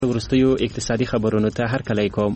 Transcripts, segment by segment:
وروستیو اقتصادي خبرونو ته هرکلی کوم.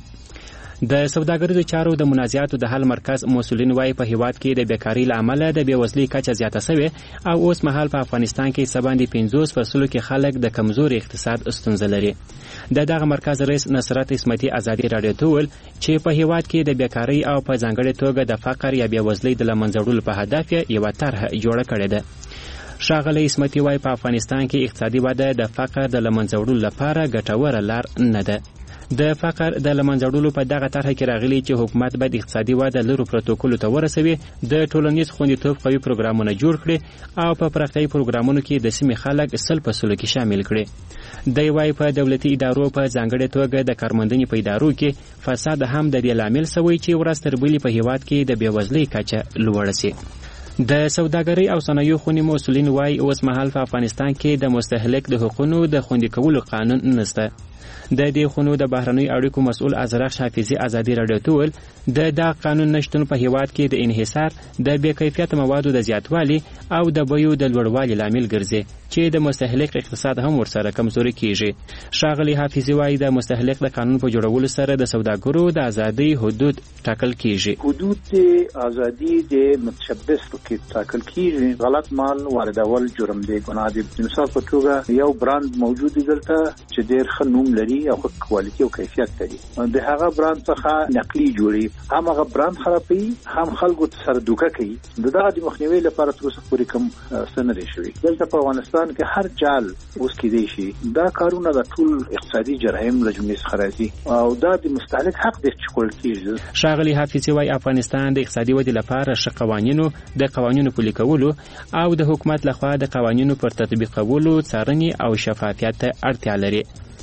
د سوداګریزو چارو د منازعاتو د حل مرکز مسؤلین وايي په هیواد کې د بیکاری له امله د بیوزلۍ کچه زیاته شوې او اوس مهال په افغانستان کې سباندې 50 فیصدو کې خلک د کمزوري اقتصاد ستونزه لري. دغه مرکز رئیس نصرت اسمتي ازادي رادیو ته ویل چې په هیواد کې د بیکاری او په ځانګړې توګه د فقر یا بیوزلۍ د له منځه وړلو په هدف یوه طرحه جوړه کړې ده. ښاغلی اسمتي وايي په افغانستان کې اقتصادي وده د فقر د له منځه وړلو لپاره ګټوره لار نه ده. د فقر د له منځه وړلو په دغه طرحه کې راغلي چې حکومت باید اقتصادي وده لرو پروتوکولو ته ورسوي، د ټولنیز خوندیتوب قوي پروګرامونه جوړ کړي او په پراختیایي پروګرامونو کې د سیمې خلک 100% کې شامل کړي. دی وايي په دولتي ادارو په ځانګړې توګه د کارموندنې په ادارو کې فساد هم د دې لامل شوی چې ورځ تر بلې په هیواد کې د بیوزلۍ کچه لوړه سي. د سوداګرۍ او صنایعو خونې مسؤلین وايي اوس مهال په افغانستان کې د مستهلک د حقوقو د خوندي کولو قانون نشته. د دې خونو د بهرنیو اړیکو مسؤل ازرخ حافظي ازادي رادیو ته ویل د قانون نشتون په هیواد کې د انحصار د بې کیفیت موادو د زیاتوالي او د بیو د لوړوالي لامل ګرځي چې د مستهلک اقتصاد هم ورسره کمزوري کیږي. ښاغلی حافظي وايي د مستهلک د قانون په جوړولو سره د سوداګرو د ازادۍ حدود ټاکل کیږي. حدود د ازادي د متشبث کې ټاکل کیږي. غلط مال واردول جرم دی، ګناه دی. مثال په توګه یو برند موجود دی دلته چې ډېر ښه نوم لري او کوالټي او کیفیت لري، د هغه برند څخه نقلي جوړي، هم هغه برند خرابوي هم خلکو ته سره دوکه کوي. دغه د مخنیوي لپاره تر اوسه پورې کوم څه نه دی شوی. دلته په افغانستان کې هر جال اوس کېدی شي. دا کارونه د ټول اقتصادي جرایم له جملې څخه راځي او دا د مستهلک حق دی چې کول کېږي. ښاغلی حافظي وايي افغانستان د اقتصادي ودې لپاره ښه قوانینو د قوانینو پلي کولو او د حکومت لخوا د قوانینو پر تطبیقولو څارنې او شفافیت ته اړتیا لري.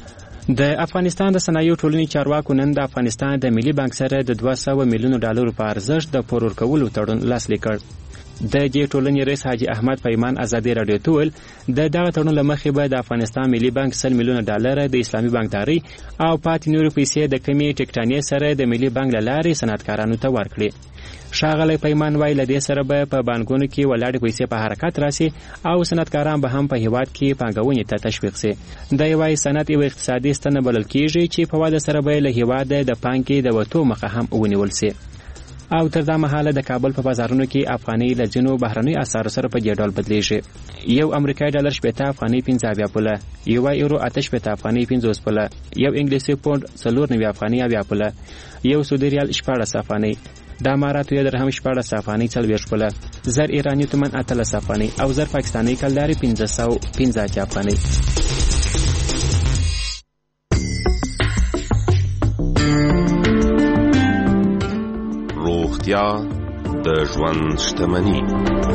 د افغانستان د صنایعو ټولنې چارواکو نن د افغانستان د ملي بانک سره د 200 میلیونو ډالرو په ارزښت د پور ورکولو تړون لاسلیک کړ. د دې ټولنې رئیس حاجی احمد پیمان ازادي رادیو ته ویل دغه تړون له مخې به د افغانستان ملي بانک 100 میلیونه ډالر د اسلامي بانکداري او پاتې نورو پیسې د کمی ټیکټانې سره د ملي بانک له لارې صنعتکارانو ته ورکړي. ښاغلی پیمان وايي له دې سره به په بانکونو کې ولاړې پیسې په حرکت راسي او صنعتکاران به هم په هیواد کې پانګونې ته تشویق سي. دی وايي صنعت یو اقتصادي ستنه بلل کیږي چې په واده سره به له هیواده د پانګې د وتو مخه هم ونیول سي. او تر دا مهاله د کابل په بازارونو کې افغاني له ځینو بهرنیو اسعارو سره په دې ډول بدلیږي. یو امریکایي ډالر 70 افغاني 15 پوله، یو یورو 8 افغاني 50 پوله، یو انګلیسي پوند 94 افغاني 20 پوله، یو سعودي ریال 14 افغاني، د اماراتو یو درهم 14 افغاني 40 پوله، زر ایراني تومن 13 افغاني او زر پاکستاني کلداري 515 افغاني. روغتیا د ژوند شتمنی.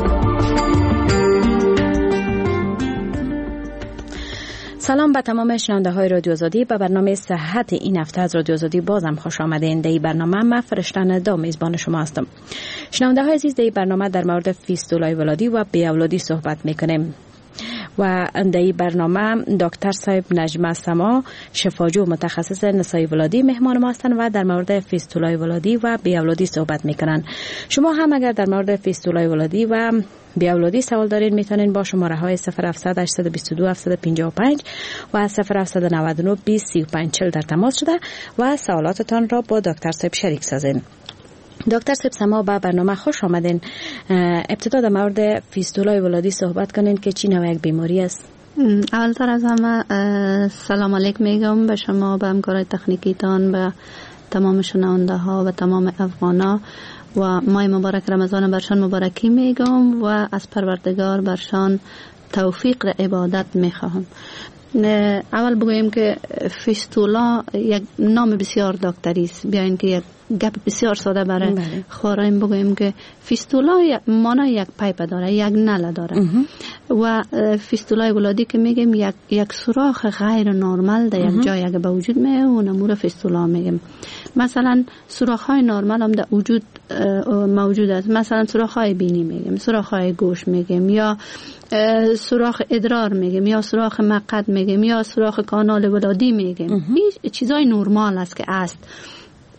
سلام به تمام شنونده های رادیو آزادی. به برنامه صحت این هفته از رادیو آزادی بازم خوش آمدین. در این برنامه من فرشته ندا میزبان شما هستم. شنونده های عزیز، در این برنامه در مورد فیستولای ولادی و بی‌اولادی صحبت میکنیم و در این برنامه دکتر صاحب نجمه سما شفاجو متخصص نسای ولادی مهمان ما هستند و در مورد فیستولای ولادی و بی‌اولادی صحبت میکنن. شما هم اگر در مورد فیستولای ولادی و بی‌اولادی سوال دارین میتونین با شماره های 0700 822 755 و 0799 20 35 40 در تماس شده و سوالاتتان را با دکتر صاحب شریک سازین. دکتر صاحب سما به برنامه خوش آمدین. ابتدا در مورد فیستولای ولادی صحبت کنین که چی نوع یک بیماری است؟ اولتر از همه سلام علیکم میگم به شما، به همکارای تکنیکیتان، به تمام شنونده ها و تمام افغانا و ماه مبارک رمضان برشان مبارکی میگم و از پروردگار برشان توفیق را عبادت میخواهم. اول بگویم که فیستولا یک نام بسیار دکتری است. بیاین که یک گپ بسیار ساده برای خواریم بگویم که فیستولا معنی یک پایپ داره، یک نل داره و فیستولای ولادی که میگیم یک سوراخ غیر نرمال در یک جای اگه به وجود میاد اون امور فیستولا میگیم. مثلا سوراخ های نرمال هم در وجود موجود است. مثلا سوراخ های بینی میگیم، سوراخ های گوش میگیم، یا سوراخ ادرار میگیم، یا سوراخ مقعد میگیم، یا سوراخ کانال ولادی میگیم. این چیزای نرمال است که است.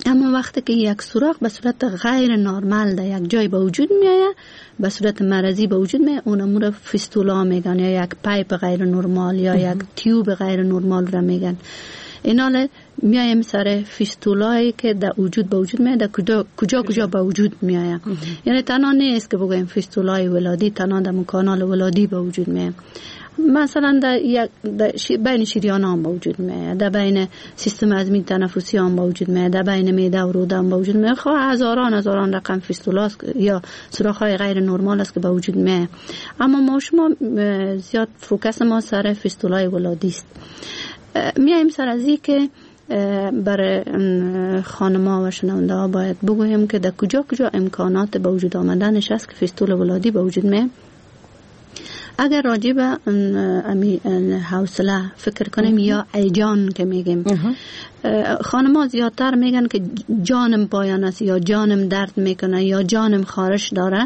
اما وقتی که یک سوراخ به صورت غیر نرمال در یک جای به وجود میآید، به صورت مرضی به وجود میآید، اون امور فیستولا میگن، یا یک پایپ غیر نرمال یا یک تیوب غیر نرمال را میگن. ایناله میایم سر فیستولایی که در وجود به وجود میاد، کجا به وجود میاد. یعنی تنها نیست که بگویم فیستولای ولادی تنها در کانال ولادی به وجود میاد، مثلا در بین شریان هم به وجود میاد، در بین سیستم هضمی تنفسی هم به وجود میاد، در بین معده و روده هم به وجود میاد. هزاران رقم فیستولا یا سوراخ‌های غیر نرمال است که به وجود میاد، اما ما شما زیاد فوکس ما سر فیستولای ولادی است. میایم سر از این که برای خانم‌ها و شنونده ها باید بگویم که در کجا امکانات به وجود آمدنش است که فیستول ولادی به وجود میاد. اگر راجع به حوصله فکر کنیم یا ایجان که میگیم، خانم‌ها زیادتر میگن که جانم پایان است یا جانم درد میکنه یا جانم خارش داره.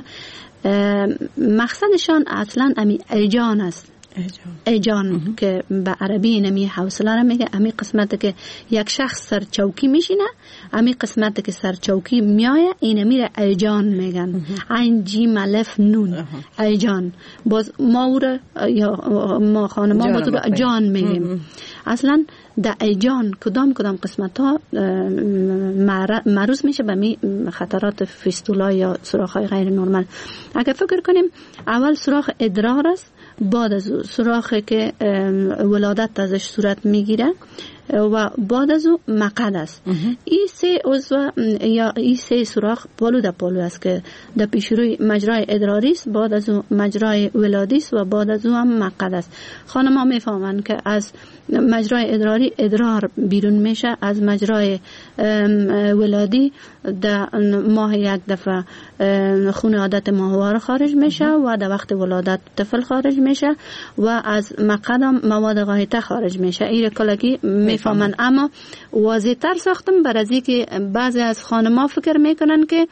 مقصدشان اصلا ایجان است. ایجان که به عربی نمی حوصله را میگه. امی قسمت که یک شخص سر چوکی میشینه، امی قسمت که سر چوکی میایه، این میره ایجان میگن. عین جیم الف نون ایجان. باز ما یا ما خانما باز جان میگیم. اصلا در ایجان کدام قسمت ها معروض میشه به می خطرات فیستولا یا سوراخ‌های غیر نرمال. اگر فکر کنیم اول سوراخ ادرار است، بعد از سوراخی که ولادت ازش صورت میگیره و بعد از او مقعد است. این سه عضو یا این سه سوراخ پالو در پالو است که در پیشروی مجرای ادراری است، بعد از او مجرای ولادی است و بعد از او هم مقعد است. خانم‌ها میفهمند که از مجرای ادراری ادرار بیرون میشه، از مجرای ولادی در ماه یک دفعه خون عادت ماهوار خارج میشه و در وقت ولادت طفل خارج میشه و از مقعد هم مواد غایطه خارج میشه. این کلکی میفهمن. اما واضح تر ساختم برای از اینکه بعضی از خانم‌ها فکر میکنن که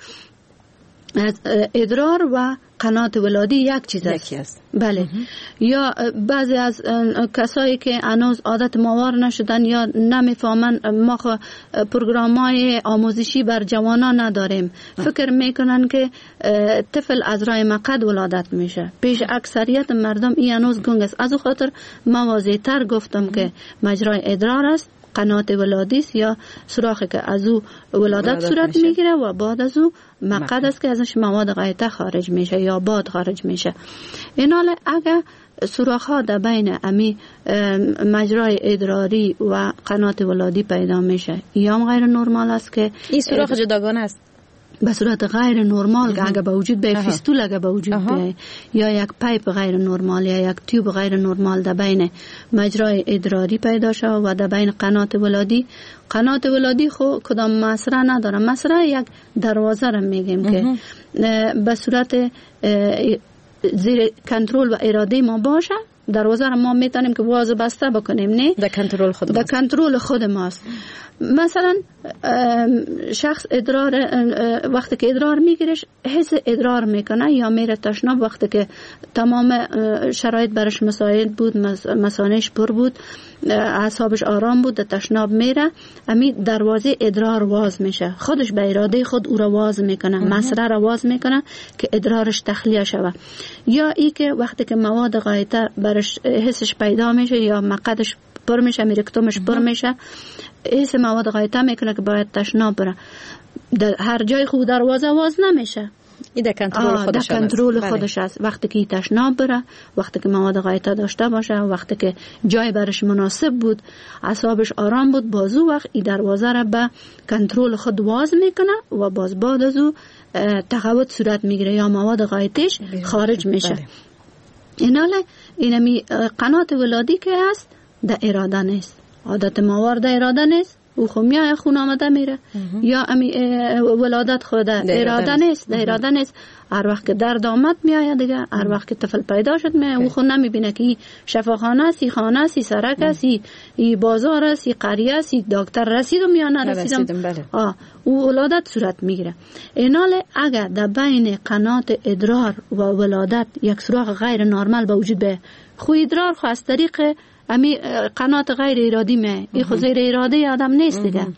ادرار و قنات ولادی یک چیز است. بله. یا بعضی از کسایی که هنوز عادت ماهوار نشدن یا نمیفهمن، ما پروگرام‌های آموزشی بر جوانان نداریم، فکر میکنن که طفل از راه مقعد ولادت میشه. پیش اکثریت مردم این هنوز گنگ است. از او خاطر ما واضح تر گفتم که مجرای ادرار است، قنات ولادی است یا سوراخی که از او ولادت صورت میگیره و بعد از او مقعد است که ازش مواد غایطه خارج میشه یا باد خارج میشه. ایناله اگر سوراخ ها در بین امی مجرای ادراری و قنات ولادی پیدا میشه، یا هم غیر نرمال است که این سوراخ جداگانه است به صورت غیر نرمال که اگر به وجود به فیستول اگر به وجود بیاید، یا یک پایپ غیر نرمال یا یک تیوب غیر نرمال در بین مجرای ادراری پیدا شد و در بین قنات ولادی. قنات ولادی خو کدام مسره نداره، مسره یک دروازه را میگیم که به صورت زیر کنترل و اراده ما باشه. دروازه را ما میتونیم که باز و بسته بکنیم، نه در کنترل خود در کنترل خود ماست. مثلا شخص ادرار وقتی که ادرار میگیرش حس ادرار میکنه یا میره تشناب، وقتی که تمام شرایط برش مساعد بود، مثانهش پر بود، اعصابش آرام بود، در تشناب میره، امی دروازه ادرار واز میشه، خودش به اراده خود او را واز میکنه، مسره را واز میکنه که ادرارش تخلیه شوه. یا ای که وقتی که مواد غایطه برش حسش پیدا میشه یا مقعدش پر میشه، رکتومش پر میشه، حس مواد غایطه میکنه که باید تشناب بره، در هر جای خود دروازه واز نمیشه. این در کنترل خودش در کنترل خودش است. وقتی که تشناب بره، وقتی که مواد غایطه داشته باشه، وقتی که جای برش مناسب بود، اعصابش آرام بود، بازو وقت این دروازه را به کنترل خود واز میکنه و باز بعد از او تقویت صورت میگیره یا مواد غایطهش خارج میشه. ایناله اینمی قنات ولادی که است در اراده نیست، عادت ماهوار در اراده نیست، او خو میای خون آمده میره، یا امی ولادت خود اراده نیست، در اراده نیست. هر وقت که درد آمد میآید دیگه، هر وقت که طفل پیدا شد میآید، او خود نمیبینه که این شفاخانه است، این خانه است، این سرک است، این بازار است، این قریه است، این دکتر رسیدم یا نرسیدم. او ولادت صورت میگیره. ایناله اگر در بین قنات ادرار و ولادت یک سوراخ غیر نرمال به وجود به خو ادرار خو از طریق امی قنات غیر ارادی می، این خود زیر اراده آدم نیست دیگه.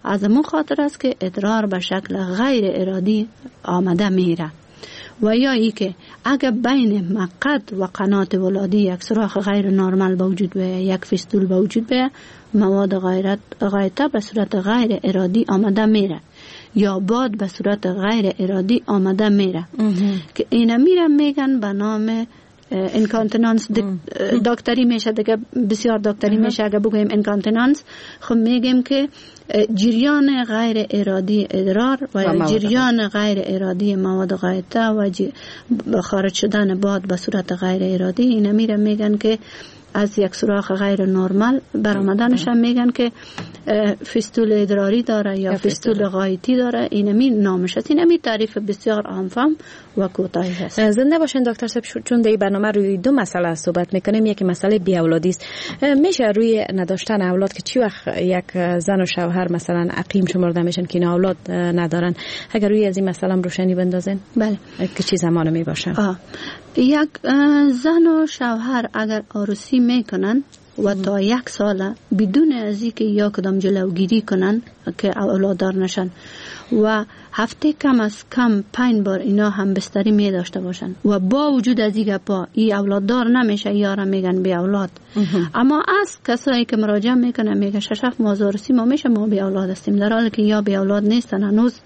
از اون خاطر است که ادرار به شکل غیر ارادی آمده میره. و یا ای که اگر بین مقعد و قنات ولادی یک سوراخ غیر نرمال وجود بیه، یک فیستول وجود بیه، مواد غایطه به صورت غیر ارادی آمده میره یا باد به صورت غیر ارادی آمده میره که اینا میره میگن به نام انکانتینانس. دکتری میشه دیگه، بسیار دکتری میشه اگر بگویم انکانتینانس. خب میگیم که جریان غیر ارادی ادرار و جریان غیر ارادی مواد غایطه و خارج شدن باد به صورت غیر ارادی، اینا میره میگن که از یک سوراخ غیر نرمال برآمدنش هم میگن که فیستول ادراری داره یا فیستول غایطی داره. اینمی نامش است. اینمی تعریف بسیار عام و کوتاهی هست. زنده باشین دکتر صاحب، چون در این برنامه روی دو مسئله صحبت میکنیم. یکی مسئله بی اولادی است. میشه روی نداشتن اولاد که چی وقت یک زن و شوهر مثلا عقیم شمرده میشن که اینا اولاد ندارن، اگر روی از این مسئله روشنی بندازین؟ بله. که چی زمان می باشه؟ یک زن و شوهر اگر عروسی میکنن و تا 1 سال بدون از اینکه یا کدام جلوگیری کنن که اولاددار نشن و هفته کم از کم 5 بار اینا هم بستری می داشته باشن و با وجود از اینکه ای اولاددار نمیشه، یارا میگن بی اولاد. اما از کسایی که مراجعه میکنن میگه 6 ماه عروسی ما میشه، ما بی اولاد هستیم، در حالی که یا بی اولاد نیستن،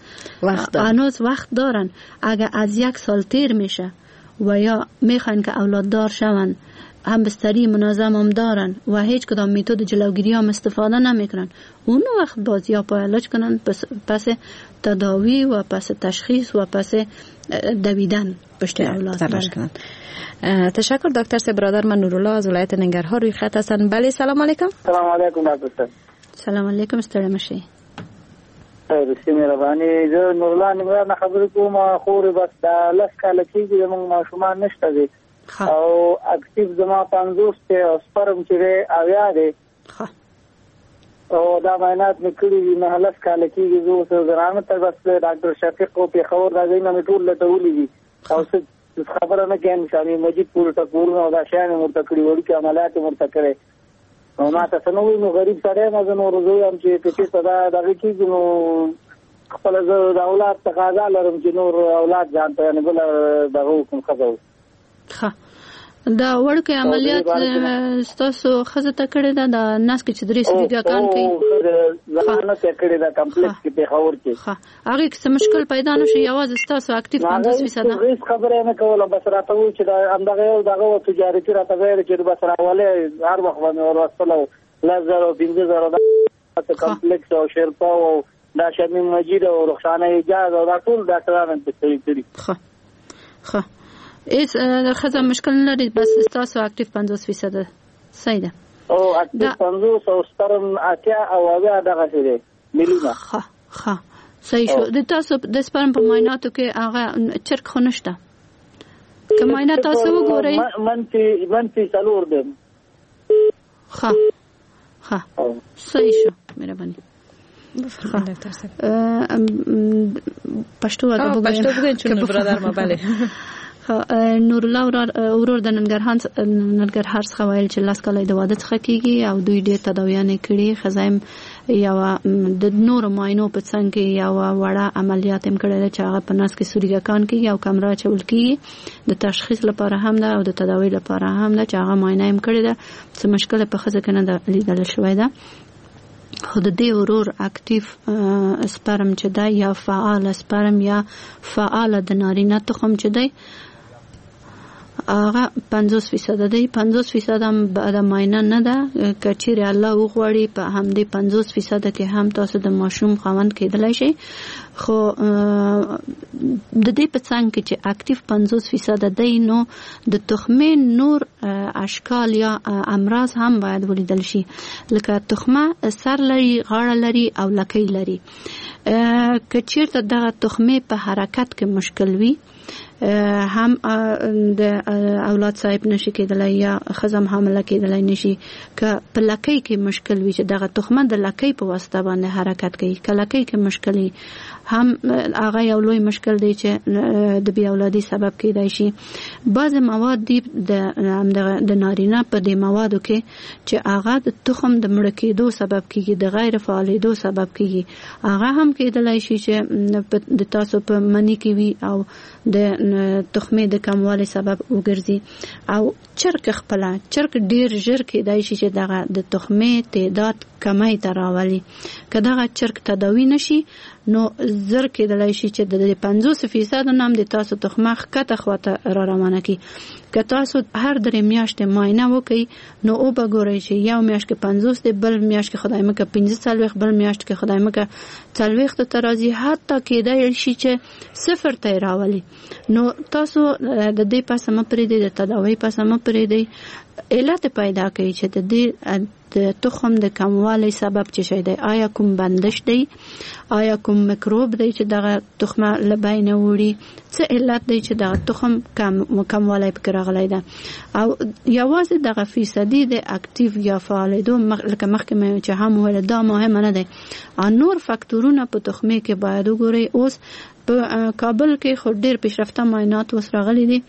هنوز وقت دارن. اگر از 1 سال تیر میشه و یا میخوان که اولاددار شون، هم بستری منظم هم دارن و هیچ کدام میتود جلوگیری هم استفاده نمیکنن، اون وقت باز یا علاج کنن، پس تداوی و پس تشخیص و پس دویدن پشت اولاد تلاش کنن. تشکر دکتر صاحب. برادر من نورالله از ولایت ننگرهار روی خط هستن. بله سلام علیکم. سلام علیکم دکتر. سلام علیکم، ستړي مشي. رسې مهرباني. زه نورالله ننګرهار نه خبرې کوم. خور بس د 10 کاله کېږي زموږ ماشومان نشته دي او اکټیو زما 50 ته او سپرم چې اویا دی او دا معاینات مې کړي دي. 9 کاله کېږي. زه اوس زرانه ته بس ډاکټر شفیق او پیښور راځي نه مې ټول لټولي دي او څه خبره نه کوم. شامي مجید پور ټکورونه او دا شیان مرته کړي، وړي عملیات مرته کړي. نو ما ته څنګه نو غریب سره ما زنو روزو هم چې په څه صدا دغه کېږي نو خپل د اولاد تقاضا لرم چې نور اولاد ځان ته نه بل دغه کوم خبرو. دا وړکه عملیات تاسو خزه ته کړی دا د ناس کې چې درې سویګا کان کوي ځانه ته کړی دا کمپلیکس کې په خور کې هغه څه مشکل پیدا نشي. یوازې تاسو اکټیو 50% هیڅ خبره نه کوله، بس راته و چې دا همدغه یو دغه تجارتي راته ویل چې بس راولې هر وخت باندې ورسله 10,000 د کمپلیکس او شرپا او دا شمیم مجید او رخسانه اجازه او دا ټول ډاکټرانو ته کړی. ښه ایس خزه مشکل نه لري، بس تاسو اکټیو 50% صحیح ده. او اکټیو 50 او سپرم اتیا او اویا دغه څه دی ملیونه. ښه صحیح شو. د تاسو د سپرم په معایناتو کې هغه چرک خو نشته؟ که معاینات تاسو وګورئ منفي 4 دی. ښه صحیح شو. مهرباني. پښتو وګورئ چې برادر ما بله نورالله ورور د ننګرهار څخه ویل چې 10 کاله د واده څخه کېږي او دوی ډېر تداویانې کړي. خزایم یو د نورو معاینو په څنګ کې یو وړه عملیات هم کړی ده چې هغه په نس کې سوریګا کان کېږي او کمره اچول کېږي. د تشخیص لپاره هم ده او د تداوی لپاره هم ده چې هغه معاینه هم کړې ده. څه مشکل په ښځه کې نه ده لیدل شوی ده. خو د دې ورور اکټیو سپرم چې ده یا فعال سپرم یا فعال د نارینه تخم چې دی هغه 50% دی. 50% هم بعد معاینه نه ده. که چیرې الله وغواړي په همدې 50% کې هم تاسو د ماشوم خاوند کېدلی شي. خو د دې په څنګ کې چې اکټیو 50% دی نو د تخمې نور اشکال یا امراض هم باید ولیدل شي، لکه تخمه سر لري، غاړه لري او لکۍ لري. که چیرته دغه تخمې په حرکت کې مشکل وي هم د اولاد صاحب نشي کېدلای یا خزم حامله کېدلای نشي که په لکۍ کې مشکل وي چې دغه تخمه د لکۍ په واسطه باندې حرکت کوي که لکۍ کې مشکل هم هغه یو لوی مشکل دی چې د بې اولادي سبب کېدای شي. بعض مواد دي د نارینه په دې موادو کې چې هغه د تخم د مړه کېدو سبب کېږي د غیر فعالېدو سبب کېږي هغه هم کېدلای شي چې د تاسو په منی کې وي او د تخمې د کموالي سبب وګرځي او چرګ ډیر ژر کېدای شي چې دغه د تخمې تعداد کمای ته راولي که دغه چرګ تداوی نشي نو زر کېدلای شي چې د 50% نام د تاسو تخمه ښکته خواته را روانه کی. که تاسو هر 3 میاشتې معاینه وکړئ نو او به ګورئ چې یو میاشت کې 50 دی بل میاشت کې خدای مکه 45 بل میاشت کې خدای مکه 40 ته راځي حتی کېدای شي چې 0 ته راولي. نو تاسو د دې پاسه مه پرېږدئ د تداوی پاسه مه پرېږدئ علت پیدا کوي چې د تخم د کموالي سبب څه شي دی آیا کوم بندش دی آیا کوم میکروب دی چې دغه تخمه لباینه وړي څه علت دی چې دغه تخم کموالی پکې راغلی ده او یوازې دغه فیصدي د اکټیو یا فعالېدو لکه مخکې مې چې هم وویل دا مهمه نه دی نور فاکتورونه په تخمې کې باید وګورئ. اوس په کابل کې خو ډېر پیشرفته معاینات اوس راغلي دي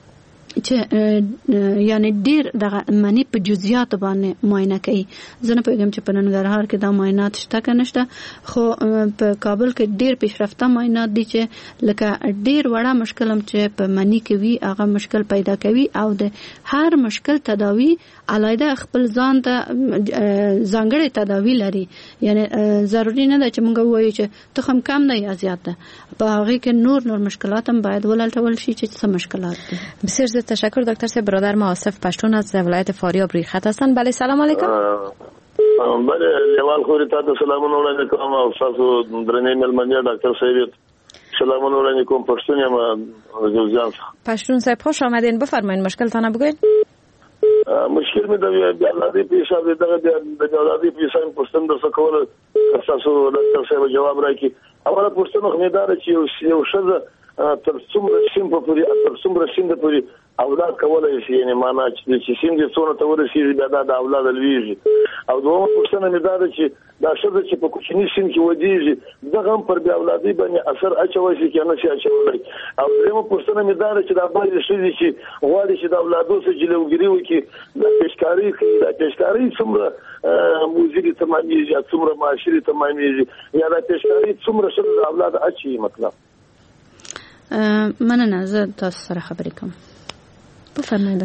چې یعنی ډیر دغه منی په جزئیات باندې معاینه کوي. زه نه پوهیږم چې په ننګرهار کې دا معاینات شته که نشته خو په کابل کې ډیر پیشرفته معاینات دي چې لکه ډیر وړه مشکل هم چې په منی کې وي هغه مشکل پیدا کوي او د هر مشکل تداوی علاوه خپل ځان ته ځانګړې تداوی لري. یعنی ضروری نه ده چې موږ وایو چې تخم کم نه یا زیات ده په هغه کې نور مشکلات هم باید ولټول شي چې څه مشکلات دي. بسیار زیاد تشکر دکتر صاحب. برادر ما آصف پشتون از ولایت فاریاب روی خط هستند. بله سلام علیکم. بله لیوال خوری تاسو سلامونه وړاندې کوم او تاسو درنې ملمنیا ډاکټر صاحب سلامونه وړاندې کوم. پښتون یم جوزجان. پښتون صاحب خوش آمدین. بفرمایید مشکلتان بگوید. مشکل مې د اولادي پیسې دغه د اولادي پیسې پښتون د سکول تاسو ډاکټر صاحب جواب راکړي. اوله پښتون خو مې دا چې یو شذ تر څومره سیم په پوری تر څومره سیم د پوری اولاد کولای شي یعنی معنا چې سیم دې څونه ته ورسیږي دا د اولاد لویږي. او دومره پښتنه مې دا چې دا شذ چې په کوچني سیم کې ودیږي دغه هم پر بیا اولادي باندې اثر اچوي شي کنه شي اچوي. او دومره پښتنه مې دا چې دا باندې شي چې غواړي چې د اولادو سره جلوګيري وکړي د پېشکاري څومره موزيري تماميږي څومره معاشري تماميږي یا د پېشکاري څومره شذ د اولاد اچي مطلب. مننه زه تاسو سره خبرې کوم. بفرمایئ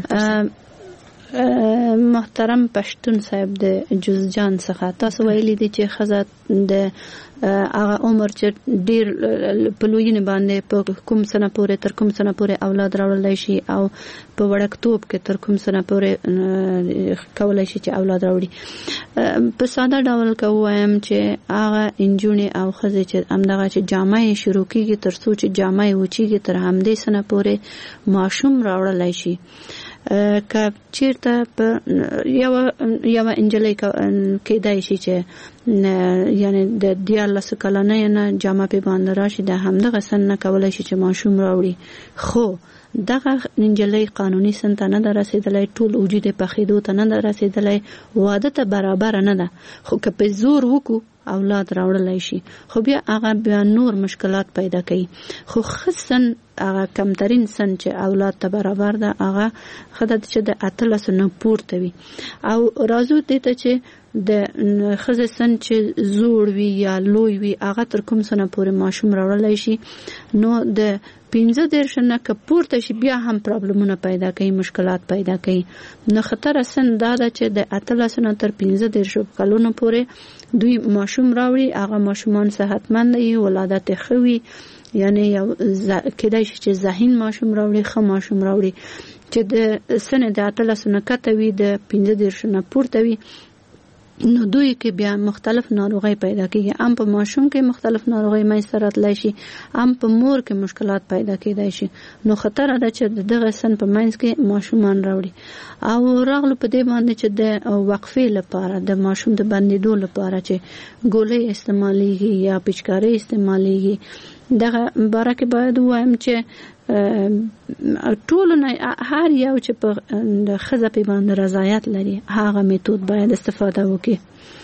محترم پښتون صاحب د جوزجان څخه تاسو ویلي دي چې ښځه د هغه عمر چې ډیر په لویینه باندې په کوم سنه پورې تر کوم سنه پورې اولاد راوړل شي او په وړکتوب کې تر کوم سنه پورې کولای شي چې اولاد راوړي. په ساده ډول کوم چې هغه انجونې او ښځې چې همدغه چې جامه شروع کیږي تر څو چې جامه وچیږي تر همدې سنه پورې ماشوم راوړل شي. که چیرته په یو انجلۍ کېدای شي چې یعنی د 14 کلنۍ نه جامه په باندې راشي د همدغه سن نه کولای شي چې ماشوم راوړي. خو دغه انجلۍ قانوني سن ته نه رسیدلای ټول وجود په خېدو ته نه رسیدلای واده ته برابر نه ده. خو که په زور وکړو اولاد راوړلای شي خو بیا هغه بیا نور مشکلات پیدا کوي. خو خصن هغه کمترین سن چې اولاد ته برابر ده هغه خدای چې د 18 نه پورته وي. او راځو دې ته چې د ښځې سن چې زوړ وي یا لوی وي هغه تر کوم سنه پورې ماشوم راوړلای شي نو د 15 نه که پورته شي بیا هم پرابلمونه پیدا کوي مشکلات پیدا کوي. نو خطر سن دا ده چې د 18 نه تر 15 کلونو پورې دوی ماشوم راوړي. هغه ماشومان صحتمند وي ولادت ښه وي یعنی یو کېدای شي چې ذهین ماشوم راوړي ښه ماشوم راوړي چې د سن د 18 نه کته وي د 15 نه پورته وي. نو دوی کې بیا مختلف ناروغي پیدا کیږي. ام په ماشوم کې مختلف ناروغي منځته راتلای شي ام په مور کې مشکلات پیدا کیدای شي. نو خطر ده چې دغه سن په منځ کې ماشومان راوړي. او راغلو په دې باندې چې د وقفې لپاره د ماشوم د بندیدو لپاره چې ګولۍ استعماليږي یا پچکاري استعماليږي دغه باره کې باید وایم چې ټول هر یو چې په خزه په باندې رضایت لري هغه میتود باید استفاده وکړي.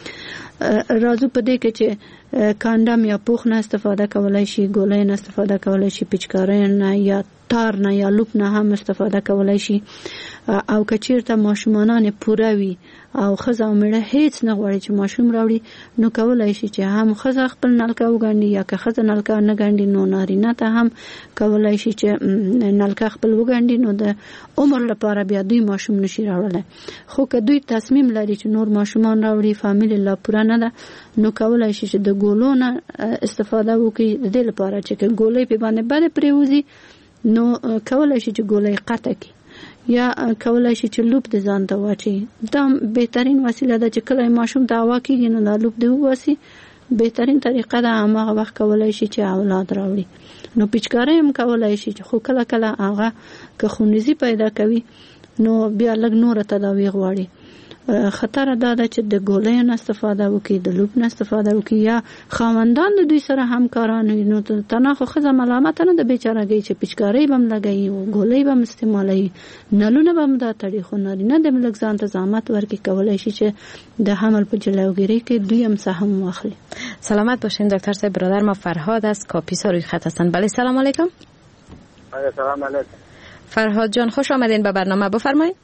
راځو په دې کې چې کاندم یا پوخ نه استفاده کولای شي، ګولۍ نه استفاده کولای شي، پچکارۍ نه یا تار نه یا لوپ نه هم استفاده کولای شي. او کچیرته ماشومان پوره وي او خزه او مړه هیڅ نه غواړي چې ماشوم راوړي، نو کولای شي چې هم خزه خپل نلکه وګڼي یا که خزه نلکه نه ګڼي نو نارینه ته هم کولای شي چې نلکه خپل وګڼي، نو د عمر لپاره بیا دوی ماشوم نشي راوړلی. خو که دوی تصمیم لري چې نور ماشومان راوړي، فامیل لا پوره نه ده، نو کولای شي چې د ګولو نه استفاده وکړي. د دې لپاره چې ګولۍ په باندې بده پریوزي نو کولای شي چې ګولۍ قطع کړي یا کولای شي چې لوپ د ځان ته واچي. دا بهترین وسیله ده چې کله ماشوم ته هوا کېږي نو دا لوپ دی وباسي. بهترین طریقه ده هماغه وخت کولای شي چې اولاد راوړي. نو پچکارۍ هم کولای شي چې خو کله کله هغه که خونریزي پیدا کوي نو بیا لږ نوره تداوی غواړي. خطر دا ده چې د ګولۍ نه استفاده وکړي، د لوپ نه استفاده وکړي یا خاوندان د دوی سره همکاران وي. نو تنها خو ښځه ملامت نه ده بیچارهګۍ چې پچکارۍ به هم لګوي او ګولۍ به هم استعمالوي، نلونه به هم دا تړي. خو نارینه د لږ ځان ته زحمت ورکړي، کولی شي چې د حمل په جلوگیری کې دوی هم سهم واخلي. سلامت باشین دکتر صاحب. برادر ما فرهاد از کاپیسا روی خط هستند. بله سلام علیکم. سلام علیکم. فرهاد جان خوش آمدین به برنامه، بفرمایید.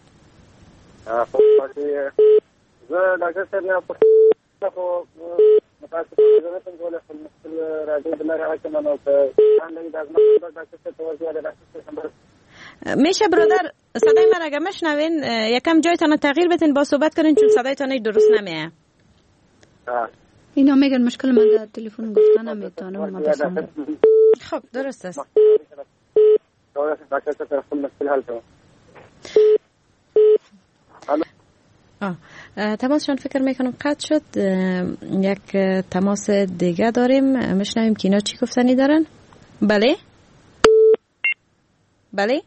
خب زه ډاکټر صاحب نه پوښتنه خو متاسفانه زه نشم کولی خپل مشکل راځي د لارې حکم نو که آنلاین دازمه ډاکټر صاحب توجه د ډاکټر صاحب میشه برادر صدای من اگه مشنوین یکم جایتان تغییر بدین با صحبت کنین چون صدایتان درست نمیه. اینا میگن مشکل من در تلفن گفتن میتونم ما بسام. خب درست است. ډاکټر صاحب خپل مشکل حل کړو. تماسشان فکر میکنم قطع شد. یک تماس دیگه داریم، میشنویم که اینا چی گفتنی دارن. بله بله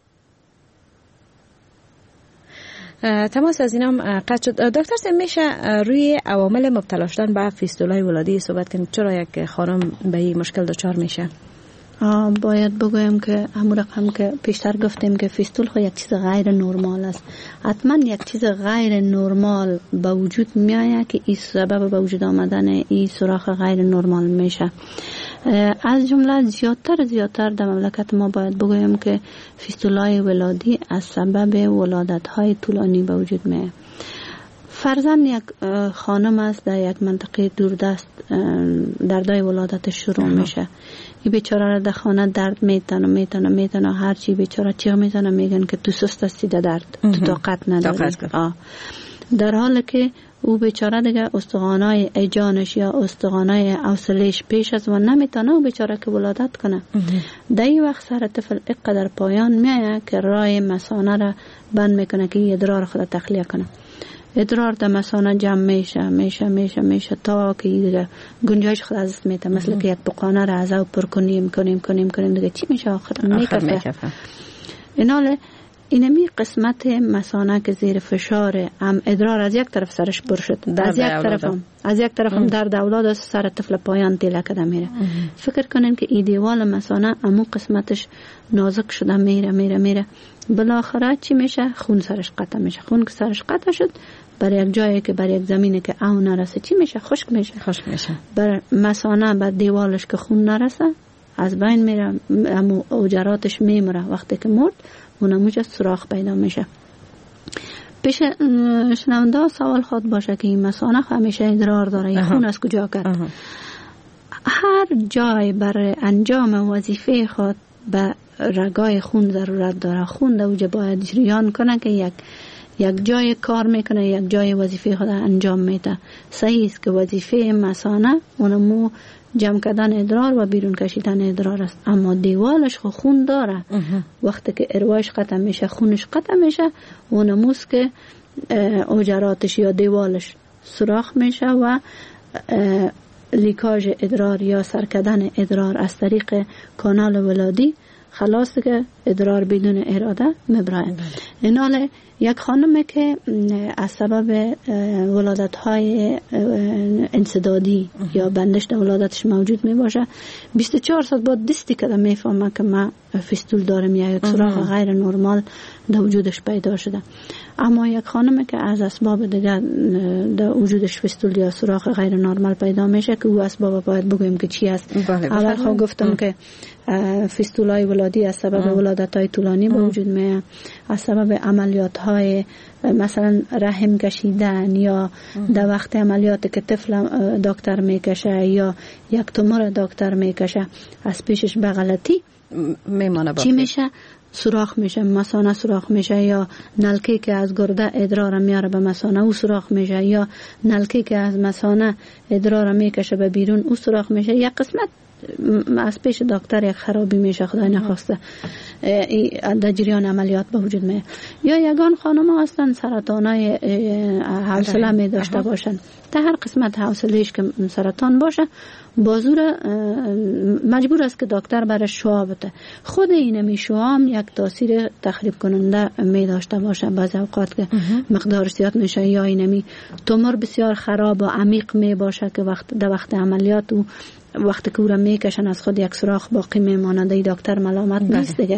تماس از اینام قطع شد. دکتر صاحب میشه روی عوامل مبتلا شدن به فیستولای ولادی صحبت کنیم؟ چرا یک خانم به این مشکل دچار میشه؟ باید بگویم که همون رقم که پیشتر گفتیم که فیستول خود یک چیز غیر نرمال است. حتما یک چیز غیر نرمال با وجود میآید که این سبب به وجود آمدن این سوراخ غیر نرمال میشه. از جمله زیادتر در مملکت ما باید بگویم که فیستولای ولادی از سبب ولادت های طولانی به وجود میآید. فرضاً یک خانم است در یک منطقه دوردست دردای ولادتش شروع میشه. این بیچاره را در خانه درد میتنه هر چی بیچاره چیغ میزنه، میگن که تو سست هستی در درد، تو طاقت نداری. در حالی که او بیچاره دیگه استخوانای ایجانش یا استخوانای اوصلش پیش از و نمیتونه او بیچاره که ولادت کنه. در این وقت سر طفل اینقدر پایان میایه که راه مثانه را بند میکنه که ادرار خود تخلیه کنه. ادرار در مثانه جمع میشه تا که دیگه گنجایش خود از میته، مثل که یک بقانه را از او پر کنیم دیگه چی میشه آخر میکفه. ایناله اینمی قسمت مثانه که زیر فشار هم ادرار از یک طرف سرش بر شد، از یک طرف هم درد اولاد از سر طفل پایان تیله کده میره. فکر کنین که این دیوال مثانه امو قسمتش نازک شده میره بالاخره چی میشه؟ خون سرش قطع میشه. خون که سرش قطع شد برای یک جایی که برای یک زمینی که او نرسه چی میشه؟ خشک میشه. بر مثانه بر دیوالش که خون نرسه از بین میره، امو اوجراتش میمره. وقتی که مرد اونموجه سوراخ پیدا میشه. پیش شنونده سوال خود باشه که این مثانه همیشه ادرار داره، این خون از کجا کرد؟ هر جای برای انجام وظیفه خود به رگای خون ضرورت داره. خون در اوجه باید جریان کنه که یک جای کار میکنه، یک جای وظیفه خود انجام میده. صحیح است که وظیفه مثانه اونمو جمع کردن ادرار و بیرون کشیدن ادرار است، اما دیوالش خون داره. وقتی که اروایش قطع میشه، خونش قطع میشه، اونموست که اوجراتش یا دیوالش سوراخ میشه و لیکاژ ادرار یا سرکدن ادرار از طریق کانال ولادی خلاص که ادرار بدون اراده میبرند. این حال یک خانم که از سبب ولادت های انسدادی یا بندش در ولادتش موجود می باشه 24 ساعت بعد دستی که میفهمه که من فیستول دارم یا یک سوراخ غیر نرمال در وجودش پیدا شده. اما یک خانم که از اسباب دیگر در وجودش فیستول یا سوراخ غیر نرمال پیدا میشه که او اسباب باید بگویم که چی است. اول خود گفتم که فیستولای ولادی از سبب ولادت های طولانی به وجود میاد، از سبب عملیات های مثلا رحم کشیدن یا در وقت عملیات که طفل دکتر میکشه یا یک تومور دکتر میکشه از پیشش به غلطی میمانه چی میشه؟ سوراخ میشه، مثانه سوراخ میشه، یا نلکه که از گرده ادرار میاره به مثانه او سوراخ میشه، یا نلکه که از مثانه ادرار میکشه به بیرون او سوراخ میشه. یک قسمت از پیش دکتر یک خرابی میشه خدای نخواسته در جریان عملیات به وجود میاد. یا یگان خانم ها هستن سرطانای حوصله می داشته باشن، تا هر قسمت حوصلهش که سرطان باشه بازور مجبور است که دکتر برای شعاع بده. خود اینمی شعاع هم یک تاثیر تخریب کننده می داشته باشه بعضی اوقات که مقدار زیاد میشه، یا اینمی تومور بسیار خراب و عمیق می باشه که در وقت عملیات و وقتی که او را میکشن از خود یک سوراخ باقی میماند. دکتر ملامت نیست دیگه.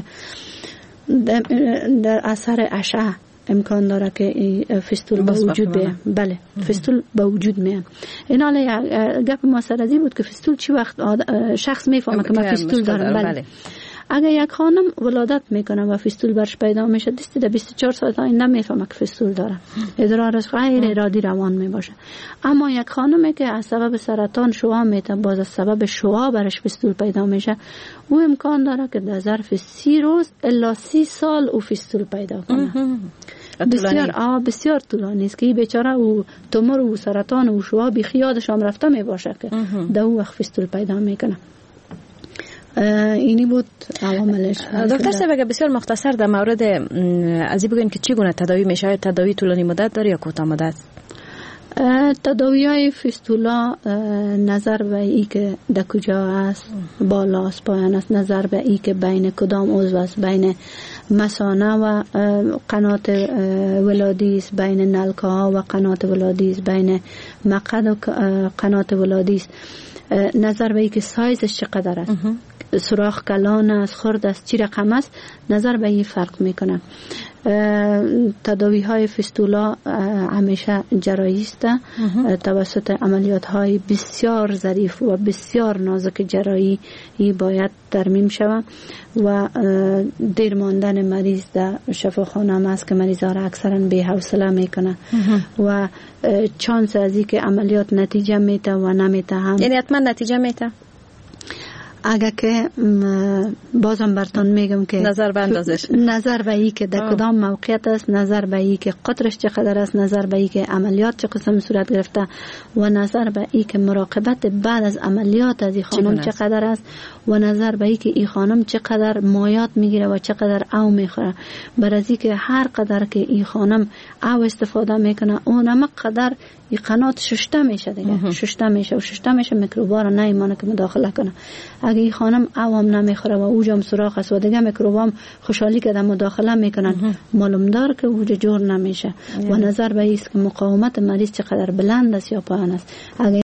در اثر اشعه امکان داره که فیستول به وجود بیاد. بله فیستول به وجود میاد. این حالا گپ ما سر ازی بود که فیستول چی وقت شخص میفهمه که من فیستول دارم. بله اگر یک خانم ولادت میکنه و فیستول برش پیدا میشه دستی در 24 ساعت آینده میفهمه که فیستول داره، ادرارش غیر ارادی روان میباشه. اما یک خانمی که از سبب سرطان شعاع میته باز از سبب شعاع برش فیستول پیدا میشه، او امکان داره که در ظرف 30 روز الا 30 سال او فیستول پیدا کنه. بسیار طولانی است که بیچاره او تومور و سرطان و شعاع بی خیالش هم رفته میباشه که در او وقت فیستول پیدا میکنه. اینی بود عواملش. دکتر صاحب اگر بسیار مختصر در مورد ازی بگوین که چگونه تداوی میشه، تداوی طولانی مدت داره یا کوتاه مدت؟ تداوی های فیستولا نظر به ای که در کجا است، بالاست پایان است، نظر به ای که بین کدام عضو است، بین مثانه و قنات ولادی است، بین نلکه ها و قنات ولادی است، بین مقعد و قنات ولادی است، نظر به ای که سایزش چقدر است، سوراخ کلان است، خرد است، چی رقم است، نظر به این فرق میکنه. تداوی های فیستولا همیشه جراحی است، توسط عملیات های بسیار ظریف و بسیار نازک جراحی باید ترمیم شود و دیر ماندن مریض در شفاخانه هم است که مریض ها را اکثرا بی حوصله میکنه و چانس از این که عملیات نتیجه میته و نمیته هم، یعنی حتما نتیجه میته. اگر که بازم براتون میگم که نظر به اندازش، نظر به ای که در کدام موقعیت است، نظر به ای که قطرش چقدر است، نظر به ای که عملیات چه قسم صورت گرفته و نظر به ای که مراقبت بعد از عملیات از این خانم چقدر است و نظر به ای که این خانم چقدر مایات میگیره و چقدر او میخوره. برای که هر قدر که این خانم او استفاده میکنه اون قدر این قنات ششته میشه دیگه، ششته میشه میکروبا را نمیمانه که مداخله کنه. اگه این خانم او هم نمیخوره و اوجم سوراخ است و دیگه میکروبا هم خوشحالی که در مداخله میکنن معلوم دار که اوج جور نمیشه و نظر به ایست که مقاومت مریض چقدر بلند است یا پایین است. اگه